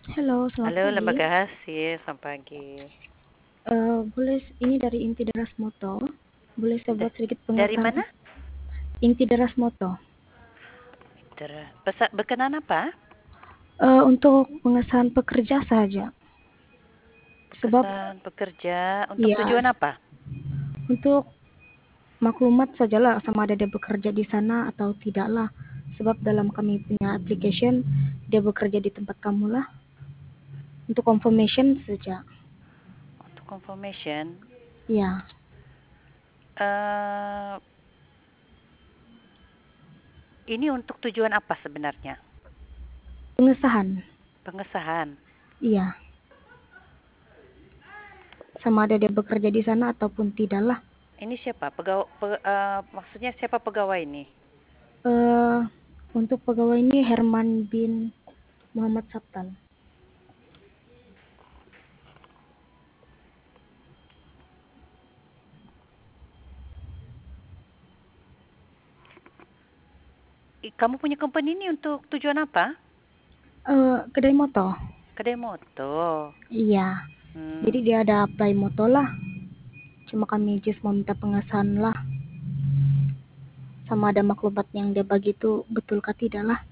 Halo, selamat Halo pagi. Lembaga Hasil, selamat pagi. Boleh ini dari Inti Deras Moto. Boleh saya buat sedikit Dari pengataan mana? Inti Deras Moto. Berkenan apa? Untuk pengesahan pekerja saja. Sebab Kesan pekerja untuk ya tujuan apa? untuk maklumat sajalah sama ada dia bekerja di sana atau tidaklah. Sebab dalam kami punya application dia bekerja di tempat kamu lah. Untuk confirmation saja. Untuk confirmation. Ya, eh ini untuk tujuan apa sebenarnya? pengesahan. Pengesahan. Iya, sama ada dia bekerja di sana ataupun tidaklah. Ini siapa? Maksudnya siapa pegawai ini? Eh untuk pegawai ini Herman bin Muhammad Sabtan. Kamu punya company ini untuk tujuan apa? Kedai moto. Kedai moto. Iya. Jadi Hmm. dia ada apply moto lah. Cuma kami just meminta pengesahan lah. Sama ada maklumat yang dia bagi itu betulkah tidak lah.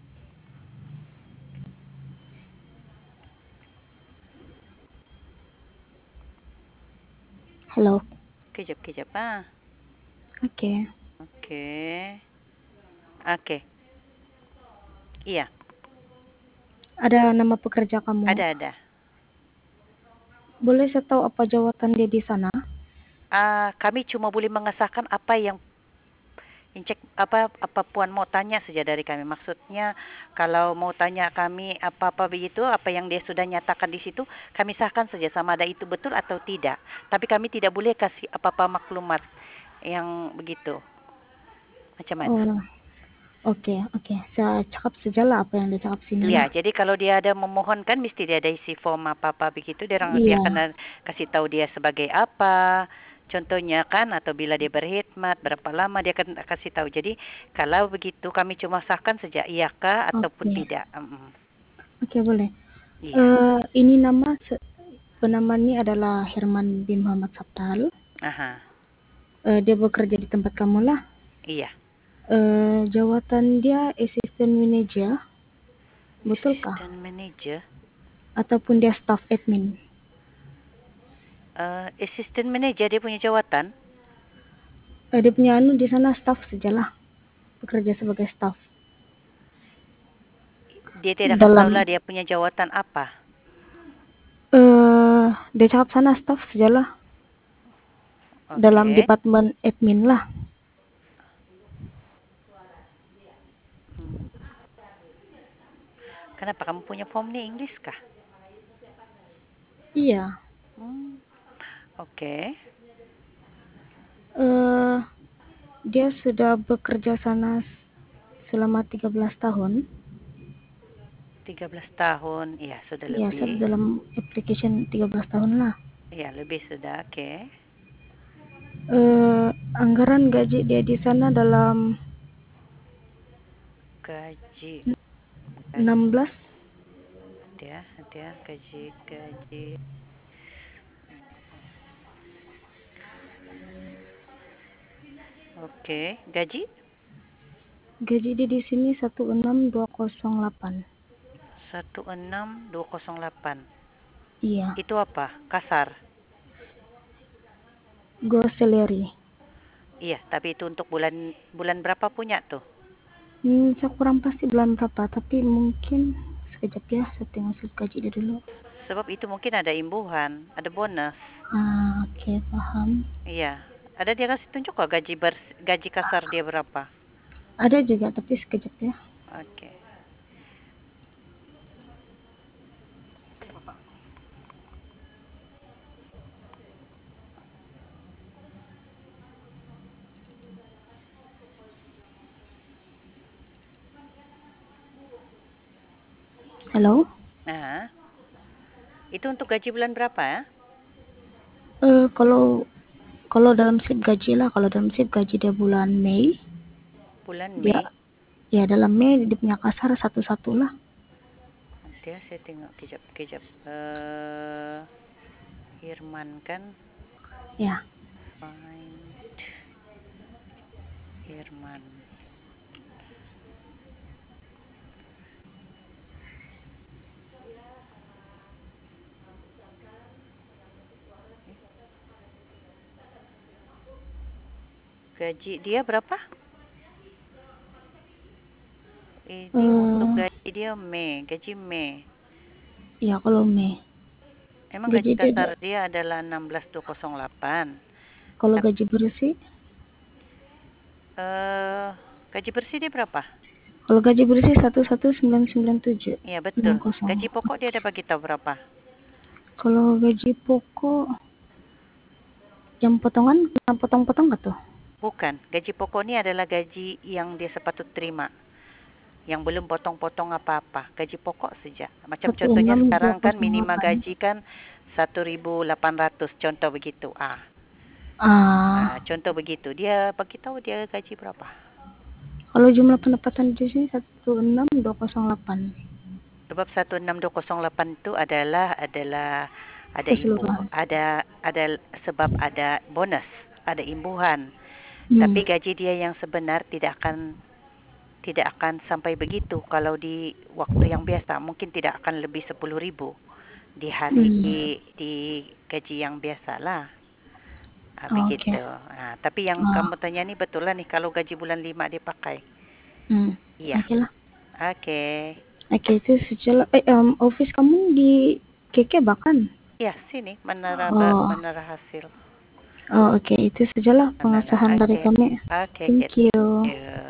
Halo. Kejap-kejap ah. Oke. Oke. Oke. Iya, Ada nama pekerja kamu. ada. Boleh saya tahu apa jawatan dia di sana? Kami cuma boleh mengesahkan apa yang cek apa puan mau tanya saja dari kami. Maksudnya kalau mau tanya kami apa-apa begitu, apa yang dia sudah nyatakan di situ, kami sahkan saja sama ada itu betul atau tidak. Tapi kami tidak boleh kasih apa-apa maklumat yang begitu. Macam mana? Oh, oke. Saya cakap sajalah apa yang dia cakap sini Ya, lah. jadi kalau dia ada memohonkan mesti dia ada isi form apa-apa begitu, dia Iya. akan kasih tahu dia sebagai apa. Contohnya kan atau bila dia berkhidmat berapa lama dia akan kasih tahu. Jadi kalau begitu kami cuma sahkan saja iyakah ataupun Oke. tidak. Oke, boleh. Iya. Ini nama penamanya adalah Herman bin Muhammad Sabtal. Aha. Dia bekerja di tempat kamu lah. Iya. Jawatan dia assistant manager, betulkah? Assistant manager. Ataupun dia staff admin? Assistant manager dia punya jawatan. Dia punya di sana staff sajalah, bekerja sebagai staff. Dia tidak kasih tahu Dalam lah dia punya jawatan apa. dia cakap sana staff sajalah, dalam Oke. departemen admin lah. Hmm. Kenapa kamu punya form ni English kah? Iya. Oke. eh dia sudah bekerja sana selama 13 tahun. 13 tahun. Iya, sudah Ya, saya lebih. dalam application 13 tahun lah. Iya, lebih sudah. Oke. Anggaran gaji dia di sana dalam Gaji. 16. Dia gaji. Oke, gaji Gaji dia di sini 16208. 16208. Iya, Itu apa? Kasar. gross salary. Iya, tapi itu untuk bulan berapa punya tuh? Saya kurang pasti bulan berapa, tapi mungkin sekejap ya, saya tengok slip gaji dia dulu. Sebab itu mungkin ada imbuhan, ada bonus. Oke, paham. Iya. Ada dia kasih tunjuk kok gaji kasar dia berapa? Ada juga, tapi sekejap ya. Oke. Halo? Nah, itu untuk gaji bulan berapa ya? Kalau dalam slip gaji lah, kalau dalam slip gaji dia bulan Mei, Bulan dia Mei. ya dalam Mei dia punya kasar satu-satu lah. dia, saya tengok kejap. Irman kan? Ya. Find Irman. Gaji dia berapa? Ini untuk gaji dia gaji Mei. Ya, kalau Mei. Emang gaji kasar dia adalah 16.208. Kalau gaji bersih? Gaji bersih dia berapa? Kalau gaji bersih 11.997. Iya, betul. 60. Gaji pokok dia ada bagi tahu berapa? Kalau gaji pokok yang potongan, kena potong-potong nggak tuh? Bukan. Gaji pokok ni adalah gaji yang dia sepatut terima. Yang belum potong-potong apa-apa. Gaji pokok saja. Macam contohnya sekarang kan minima gaji kan 1.800. Contoh begitu. Contoh begitu. Dia bagi tahu dia gaji berapa? Kalau jumlah pendapatan di sini 16.208. Sebab 16.208 itu adalah sebab ada bonus, ada imbuhan. Tapi gaji dia yang sebenar tidak akan sampai begitu kalau di waktu yang biasa. Mungkin tidak akan lebih 10.000 di hari di gaji yang biasalah. Begitu. Tapi yang kamu tanya ni betul lah ni, kalau gaji bulan 5 dia pakai. Iya. Oke, itu sejelas. Office kamu di KK bahkan? Ya, sini Menara Hasil. Oke, itu sajalah pengasahan dari kami. Thank you.